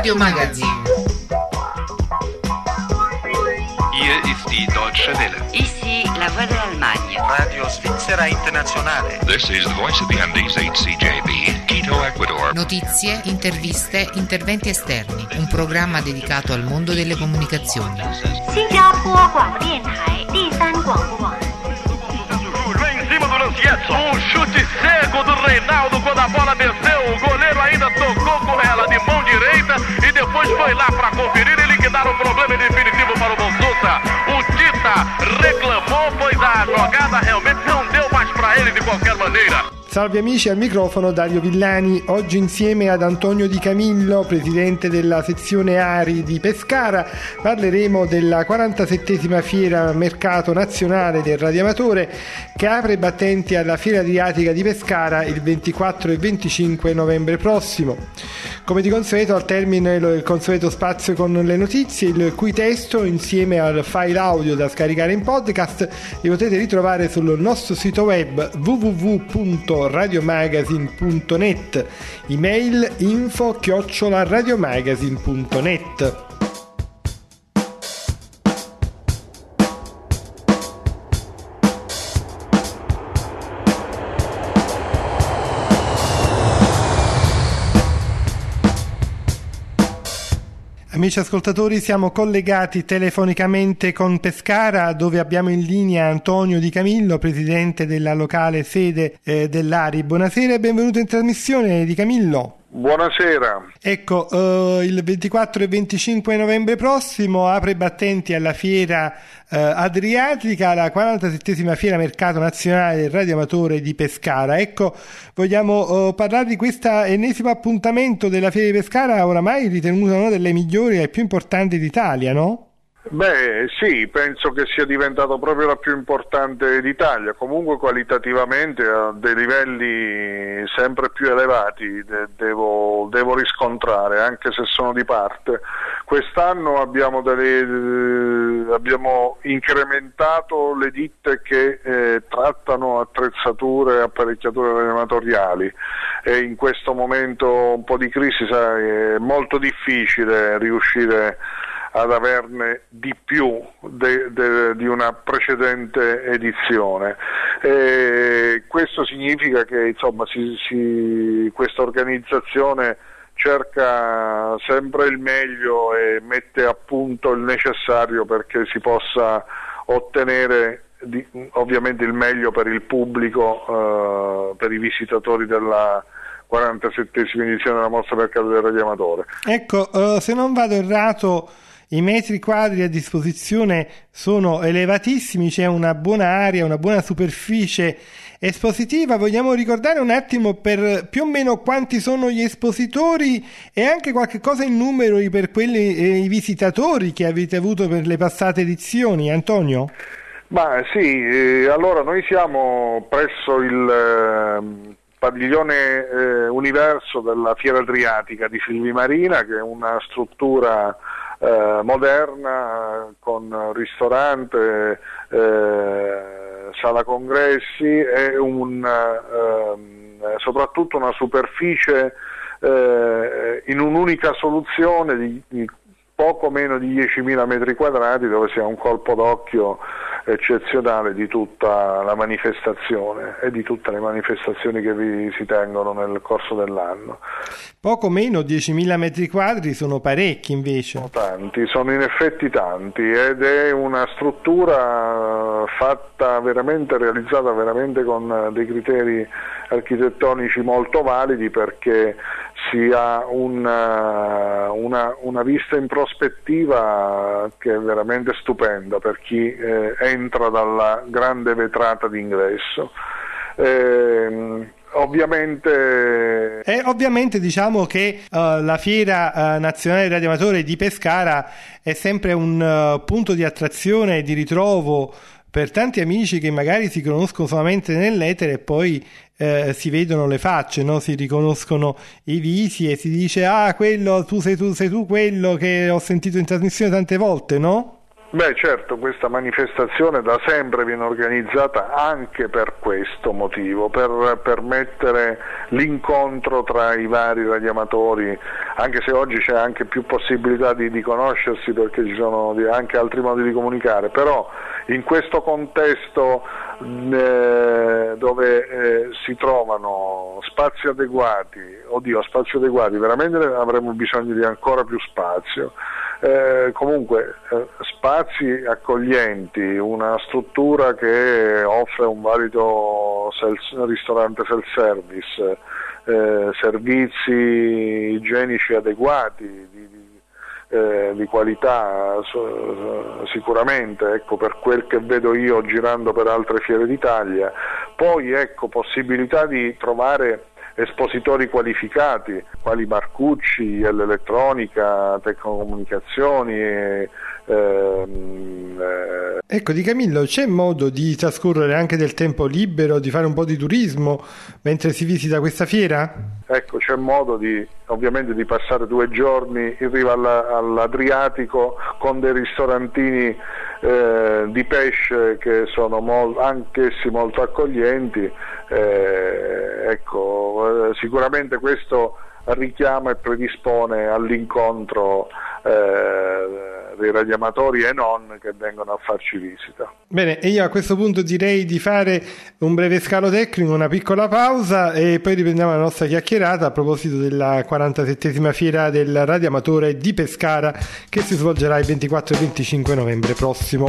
Radio Magazine. Hier ist die Deutsche Welle. Ici la voix de l'Allemagne. Radio Svizzera Internazionale. This is the voice of the Andes HCJB, Quito, Ecuador. Notizie, interviste, interventi esterni. Un programma dedicato al mondo delle comunicazioni. 新加坡广播电台第三广播网。 Vem em cima do Lancietto. Um chute cego do Reinaldo quando a bola desceu. O goleiro ainda tocou com ela de mão direita e depois foi lá para conferir e liquidar o problema definitivo para o Bonsuta. O Tita reclamou, pois a jogada realmente não deu mais para ele de qualquer maneira. Salve amici, al microfono Dario Villani. Oggi insieme ad Antonio Di Camillo, presidente della sezione Ari di Pescara, parleremo della 47esima fiera Mercato Nazionale del Radioamatore che apre i battenti alla Fiera Adriatica di Pescara il 24 e 25 novembre prossimo. Come di consueto, al termine il consueto spazio con le notizie, il cui testo insieme al file audio da scaricare in podcast li potete ritrovare sul nostro sito web www.radiomagazine.net, email info@radiomagazine.net. Amici ascoltatori, siamo collegati telefonicamente con Pescara, dove abbiamo in linea Antonio Di Camillo, presidente della locale sede dell'Ari. Buonasera e benvenuto in trasmissione, Di Camillo. Buonasera. Ecco, il 24 e 25 novembre prossimo apre i battenti alla Fiera Adriatica, la 47esima Fiera Mercato Nazionale del Radioamatore di Pescara. Ecco, vogliamo parlare di questo ennesimo appuntamento della Fiera di Pescara, oramai ritenuta una delle migliori e più importanti d'Italia, no? Beh sì, penso che sia diventato proprio la più importante d'Italia, comunque qualitativamente a dei livelli sempre più elevati devo riscontrare, anche se sono di parte. Quest'anno abbiamo incrementato le ditte che trattano attrezzature e apparecchiature radioamatoriali e in questo momento un po' di crisi è molto difficile riuscire ad averne di più di una precedente edizione. Questo significa che insomma questa organizzazione cerca sempre il meglio e mette a punto il necessario perché si possa ottenere ovviamente il meglio per il pubblico, per i visitatori della 47esima edizione della Mostra Mercato del Radioamatore. Ecco, se non vado errato, i metri quadri a disposizione sono elevatissimi, c'è una buona area, una buona superficie espositiva. Vogliamo ricordare un attimo per più o meno quanti sono gli espositori e anche qualche cosa in numero per quelli i visitatori che avete avuto per le passate edizioni, Antonio? Ma sì, allora noi siamo presso il padiglione Universo della Fiera Adriatica di Filmimarina, che è una struttura moderna con ristorante, sala congressi e soprattutto una superficie in un'unica soluzione di poco meno di 10.000 metri quadrati, dove si ha un colpo d'occhio eccezionale di tutta la manifestazione e di tutte le manifestazioni che vi si tengono nel corso dell'anno. Poco meno 10.000 metri quadri sono parecchi invece. Sono in effetti tanti ed è una struttura realizzata veramente con dei criteri architettonici molto validi, perché si ha una vista in prospettiva che è veramente stupenda per chi entra dalla grande vetrata d'ingresso. Ovviamente diciamo che la Fiera Nazionale del Radioamatore di Pescara è sempre un punto di attrazione e di ritrovo per tanti amici che magari si conoscono solamente nell'etere e poi si vedono le facce, no? Si riconoscono i visi e si dice quello sei tu quello che ho sentito in trasmissione tante volte, no? Beh, certo, questa manifestazione da sempre viene organizzata anche per questo motivo, per permettere l'incontro tra i vari radioamatori, anche se oggi c'è anche più possibilità di conoscersi perché ci sono anche altri modi di comunicare, però in questo contesto dove si trovano spazi adeguati, veramente avremo bisogno di ancora più spazio. Comunque spazi accoglienti, una struttura che offre un valido ristorante self-service, servizi igienici adeguati, di qualità sicuramente, ecco, per quel che vedo io girando per altre fiere d'Italia, poi ecco possibilità di trovare espositori qualificati quali Marcucci, l'elettronica, tecnocomunicazioni. Ecco, Di Camillo, c'è modo di trascorrere anche del tempo libero, di fare un po' di turismo mentre si visita questa fiera? Ecco, c'è modo ovviamente di passare 2 giorni in riva all'Adriatico con dei ristorantini di pesce che sono anch'essi molto accoglienti. Ecco, sicuramente questo richiama e predispone all'incontro dei radioamatori e non che vengono a farci visita. Bene, e io a questo punto direi di fare un breve scalo tecnico, una piccola pausa e poi riprendiamo la nostra chiacchierata a proposito della 47esima fiera del radioamatore di Pescara che si svolgerà il 24 e 25 novembre prossimo.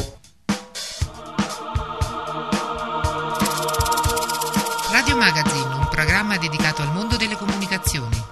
Radio Magazine, un programma dedicato al mondo delle comunicazioni.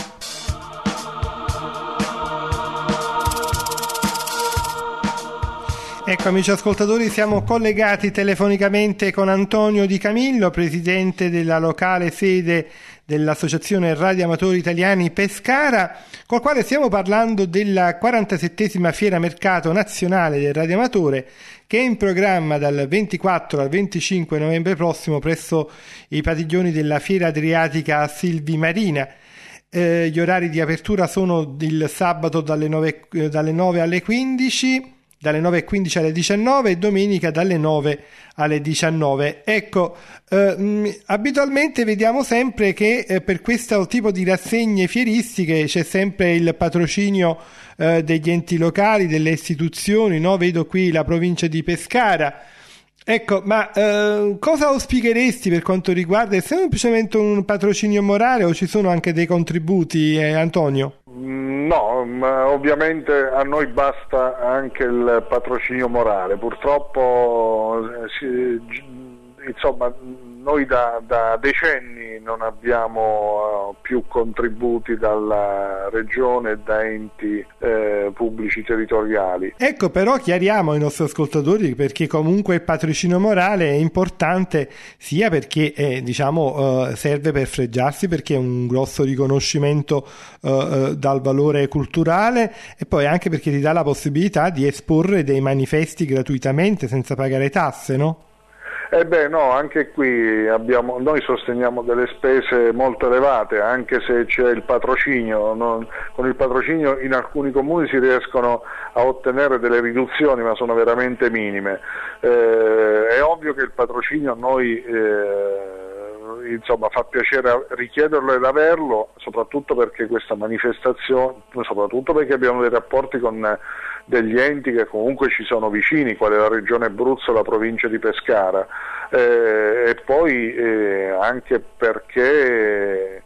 Ecco, amici ascoltatori, siamo collegati telefonicamente con Antonio Di Camillo, presidente della locale sede dell'Associazione Radioamatori Italiani Pescara, col quale stiamo parlando della 47esima Fiera Mercato Nazionale del Radioamatore, che è in programma dal 24 al 25 novembre prossimo presso i padiglioni della Fiera Adriatica a Silvi Marina. Gli orari di apertura sono il sabato dalle 9 alle 15, dalle 9:15 alle 19 e domenica dalle 9 alle 19. Ecco, abitualmente vediamo sempre che per questo tipo di rassegne fieristiche c'è sempre il patrocinio degli enti locali, delle istituzioni, no? Vedo qui la provincia di Pescara. Ecco, ma cosa auspicheresti per quanto riguarda? È semplicemente un patrocinio morale o ci sono anche dei contributi, Antonio? No, ma ovviamente a noi basta anche il patrocinio morale. Purtroppo, insomma, noi da decenni non abbiamo più contributi dalla regione e da enti pubblici territoriali. Ecco, però chiariamo ai nostri ascoltatori perché comunque il patrocinio morale è importante sia perché serve per fregiarsi, perché è un grosso riconoscimento dal valore culturale, e poi anche perché ti dà la possibilità di esporre dei manifesti gratuitamente senza pagare tasse, no? No, anche qui noi sosteniamo delle spese molto elevate, anche se c'è il patrocinio. Con il patrocinio in alcuni comuni si riescono a ottenere delle riduzioni, ma sono veramente minime. È ovvio che il patrocinio a noi fa piacere richiederlo ed averlo, soprattutto perché questa manifestazione, soprattutto perché abbiamo dei rapporti con degli enti che comunque ci sono vicini, quale la Regione Abruzzo e la provincia di Pescara, e poi anche perché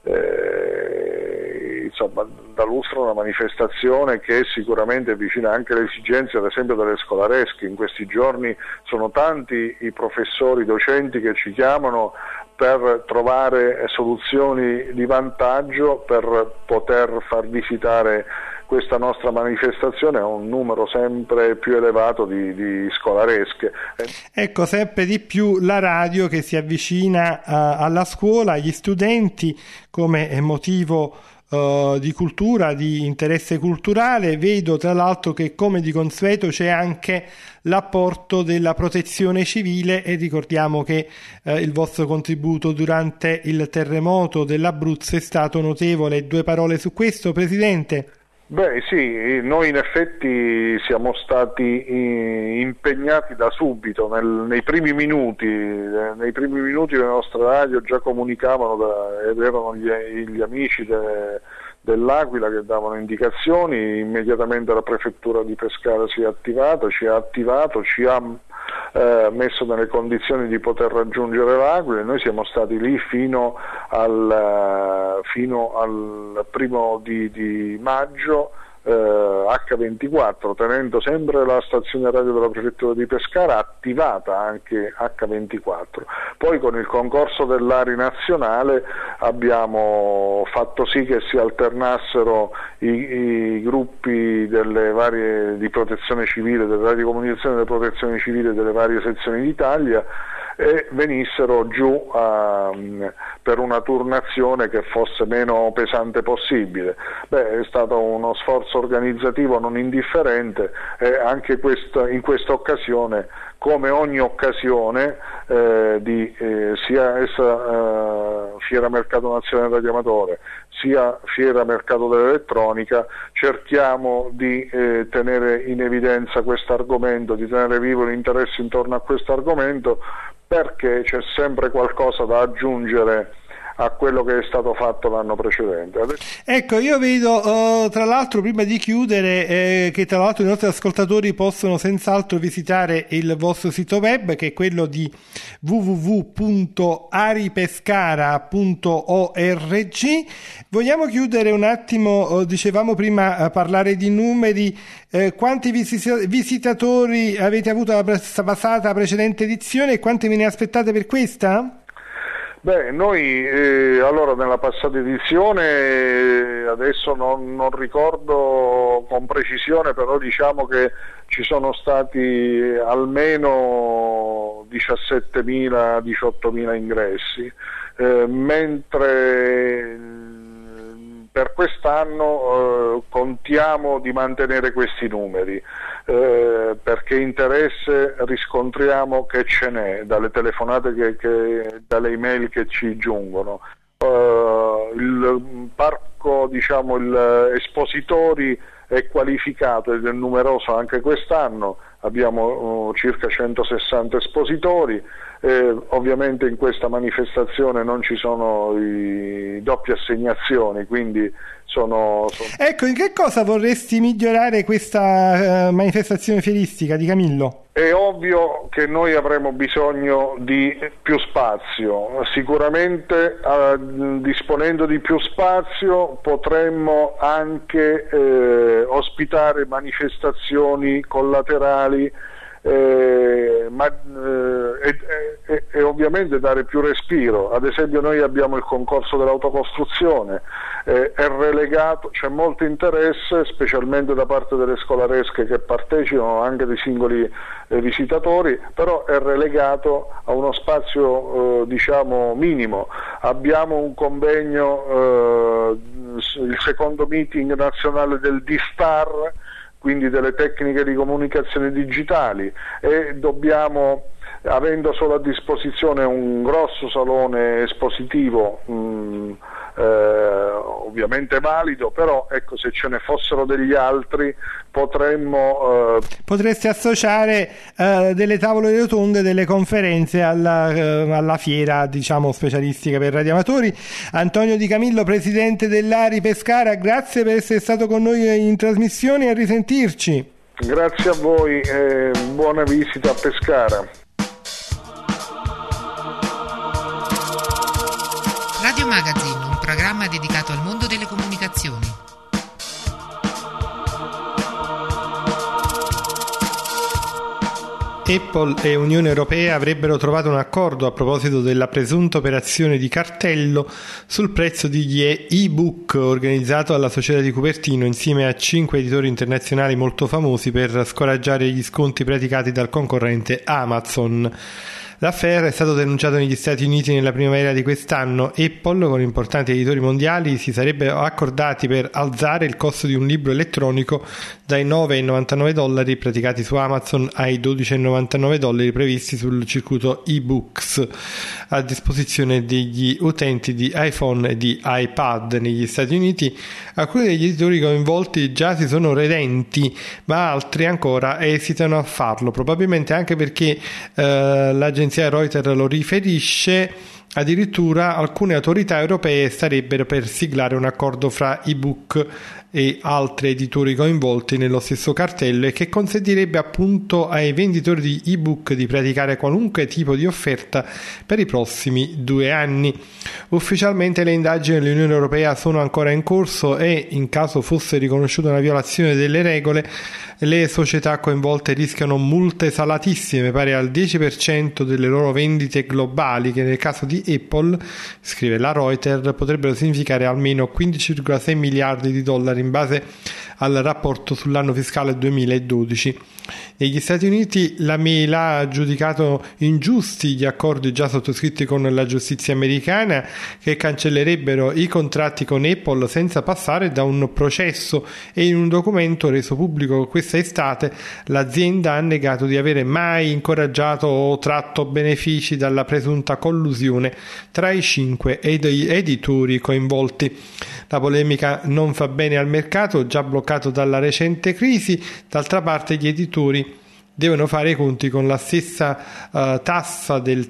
dà lustro a una manifestazione che sicuramente è vicina anche alle esigenze, ad esempio, delle scolaresche. In questi giorni sono tanti i professori, i docenti che ci chiamano per trovare soluzioni di vantaggio per poter far visitare questa nostra manifestazione a un numero sempre più elevato di scolaresche. Ecco, sempre di più la radio che si avvicina alla scuola, agli studenti come motivo di cultura, di interesse culturale. Vedo tra l'altro che, come di consueto, c'è anche l'apporto della protezione civile, e ricordiamo che il vostro contributo durante il terremoto dell'Abruzzo è stato notevole. 2 parole su questo, Presidente? Beh sì, noi in effetti siamo stati impegnati da subito, nei primi minuti le nostre radio già comunicavano ed erano gli amici dell'Aquila che davano indicazioni. Immediatamente la prefettura di Pescara si è attivata, ci ha attivato, ci ha messo nelle condizioni di poter raggiungere l'Aquila, e noi siamo stati lì fino al primo di maggio, H24, tenendo sempre la stazione radio della prefettura di Pescara attivata anche H24. Poi con il concorso dell'ARI nazionale abbiamo fatto sì che si alternassero i gruppi delle varie di protezione civile, delle radiocomunicazioni delle protezioni civili delle varie sezioni d'Italia, e venissero giù per una turnazione che fosse meno pesante possibile. È stato uno sforzo organizzativo non indifferente, e anche in questa occasione, come ogni occasione sia essa Fiera Mercato Nazionale Radioamatore sia Fiera Mercato dell'Elettronica, cerchiamo di tenere in evidenza questo argomento, di tenere vivo l'interesse intorno a questo argomento, perché c'è sempre qualcosa da aggiungere a quello che è stato fatto l'anno precedente. Ecco, io vedo tra l'altro, prima di chiudere, che tra l'altro i nostri ascoltatori possono senz'altro visitare il vostro sito web, che è quello di www.aripescara.org. Vogliamo chiudere un attimo, dicevamo prima, parlare di numeri. Quanti visitatori avete avuto la passata precedente edizione e quanti ve ne aspettate per questa? Noi allora nella passata edizione, adesso non ricordo con precisione, però diciamo che ci sono stati almeno 17.000-18.000 ingressi, mentre per quest'anno contiamo di mantenere questi numeri, perché interesse riscontriamo che ce n'è dalle telefonate dalle email che ci giungono. Il parco, diciamo, il espositori è qualificato ed è numeroso anche quest'anno, abbiamo circa 160 espositori. Ovviamente in questa manifestazione non ci sono i doppie assegnazioni, quindi Ecco, in che cosa vorresti migliorare questa manifestazione fieristica di Camillo? È ovvio che noi avremo bisogno di più spazio, sicuramente disponendo di più spazio potremmo anche ospitare manifestazioni collaterali e ovviamente dare più respiro. Ad esempio noi abbiamo il concorso dell'autocostruzione, è relegato, c'è molto interesse specialmente da parte delle scolaresche che partecipano, anche dei singoli visitatori, però è relegato a uno spazio diciamo minimo. Abbiamo un convegno, il secondo meeting nazionale del D-Star, quindi delle tecniche di comunicazione digitali, e dobbiamo, avendo solo a disposizione un grosso salone espositivo ovviamente valido, però ecco, se ce ne fossero degli altri potreste associare delle tavole rotonde, delle conferenze alla fiera, diciamo, specialistica per radioamatori. Antonio Di Camillo, presidente dell'ARI Pescara, grazie per essere stato con noi in trasmissione e a risentirci. Grazie a voi e buona visita a Pescara. Radio Magazine, un programma dedicato al mondo delle comunicazioni. Apple e Unione Europea avrebbero trovato un accordo a proposito della presunta operazione di cartello sul prezzo degli e-book organizzato dalla Società di Cupertino insieme a 5 editori internazionali molto famosi per scoraggiare gli sconti praticati dal concorrente Amazon. L'affare è stato denunciato negli Stati Uniti nella primavera di quest'anno. Apple, con importanti editori mondiali, si sarebbero accordati per alzare il costo di un libro elettronico dai $9,99 praticati su Amazon ai $12,99 previsti sul circuito ebooks a disposizione degli utenti di iPhone e di iPad negli Stati Uniti. Alcuni degli editori coinvolti già si sono redenti, ma altri ancora esitano a farlo, probabilmente anche perché l'agenzia Reuters lo riferisce. Addirittura alcune autorità europee starebbero per siglare un accordo fra ebook e altri editori coinvolti nello stesso cartello, e che consentirebbe appunto ai venditori di ebook di praticare qualunque tipo di offerta per i prossimi 2 anni. Ufficialmente le indagini dell'Unione Europea sono ancora in corso e, in caso fosse riconosciuta una violazione delle regole, le società coinvolte rischiano multe salatissime pari al 10% delle loro vendite globali, che nel caso di Apple, scrive la Reuters, potrebbero significare almeno $15,6 miliardi in base al rapporto sull'anno fiscale 2012. Negli Stati Uniti la Mail ha giudicato ingiusti gli accordi già sottoscritti con la giustizia americana, che cancellerebbero i contratti con Apple senza passare da un processo, e in un documento reso pubblico questa estate l'azienda ha negato di avere mai incoraggiato o tratto benefici dalla presunta collusione tra i 5 editori coinvolti. La polemica non fa bene al mercato, già bloccato dalla recente crisi. D'altra parte gli editori devono fare i conti con la stessa tassa del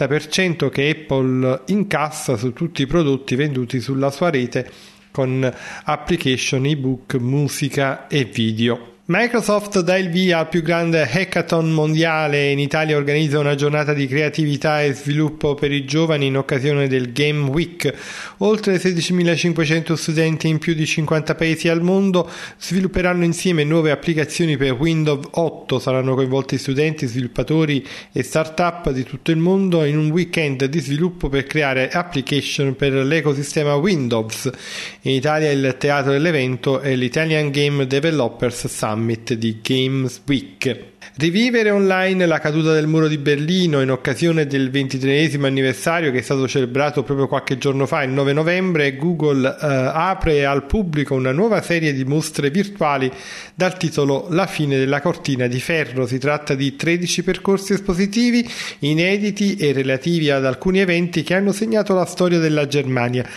30% che Apple incassa su tutti i prodotti venduti sulla sua rete, con application, ebook, musica e video. Microsoft dà il via al più grande hackathon mondiale. In Italia organizza una giornata di creatività e sviluppo per i giovani in occasione del Game Week. Oltre 16.500 studenti in più di 50 paesi al mondo svilupperanno insieme nuove applicazioni per Windows 8. Saranno coinvolti studenti, sviluppatori e start-up di tutto il mondo in un weekend di sviluppo per creare application per l'ecosistema Windows. In Italia il teatro dell'evento è l'Italian Game Developers Summit di Games Week. Rivivere online la caduta del muro di Berlino in occasione del 23esimo anniversario, che è stato celebrato proprio qualche giorno fa, il 9 novembre. Google apre al pubblico una nuova serie di mostre virtuali dal titolo La fine della cortina di ferro. Si tratta di 13 percorsi espositivi inediti e relativi ad alcuni eventi che hanno segnato la storia della Germania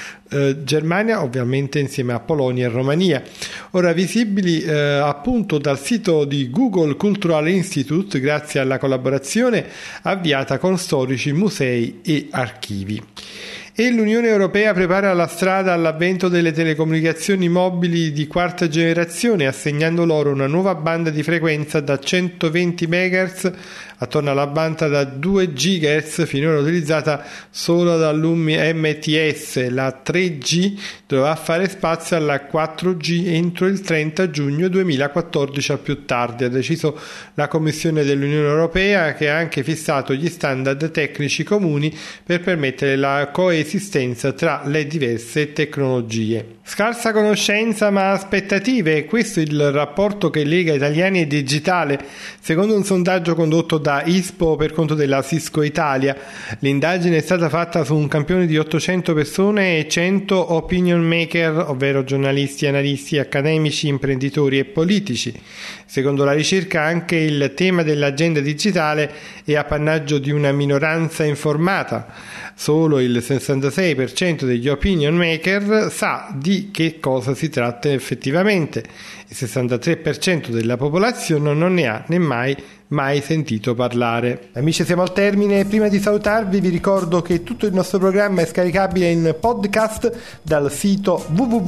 ovviamente insieme a Polonia e Romania, ora visibili appunto dal sito di Google Cultural Institute grazie alla collaborazione avviata con storici, musei e archivi. E l'Unione Europea prepara la strada all'avvento delle telecomunicazioni mobili di quarta generazione, assegnando loro una nuova banda di frequenza da 120 MHz attorno alla banda da 2 GHz finora utilizzata solo dall'UMTS. La 3G dovrà fare spazio alla 4G entro il 30 giugno 2014 al più tardi, ha deciso la Commissione dell'Unione Europea, che ha anche fissato gli standard tecnici comuni per permettere la coesistenza tra le diverse tecnologie. Scarsa conoscenza ma aspettative, questo è il rapporto che lega italiani e digitale, secondo un sondaggio condotto da ISPO per conto della Cisco Italia. L'indagine è stata fatta su un campione di 800 persone e 100 opinion maker, ovvero giornalisti, analisti, accademici, imprenditori e politici. Secondo la ricerca anche il tema dell'agenda digitale è appannaggio di una minoranza informata. Solo il 66% degli opinion maker sa di che cosa si tratta effettivamente. Il 63% della popolazione non ne ha mai sentito parlare. Amici, siamo al termine. Prima di salutarvi vi ricordo che tutto il nostro programma è scaricabile in podcast dal sito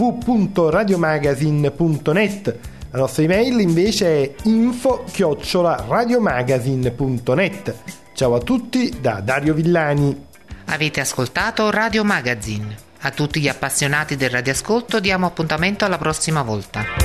www.radiomagazine.net. La nostra email invece è info@radiomagazine.net. Ciao a tutti da Dario Villani. Avete ascoltato Radio Magazine. A tutti gli appassionati del radioascolto diamo appuntamento alla prossima volta.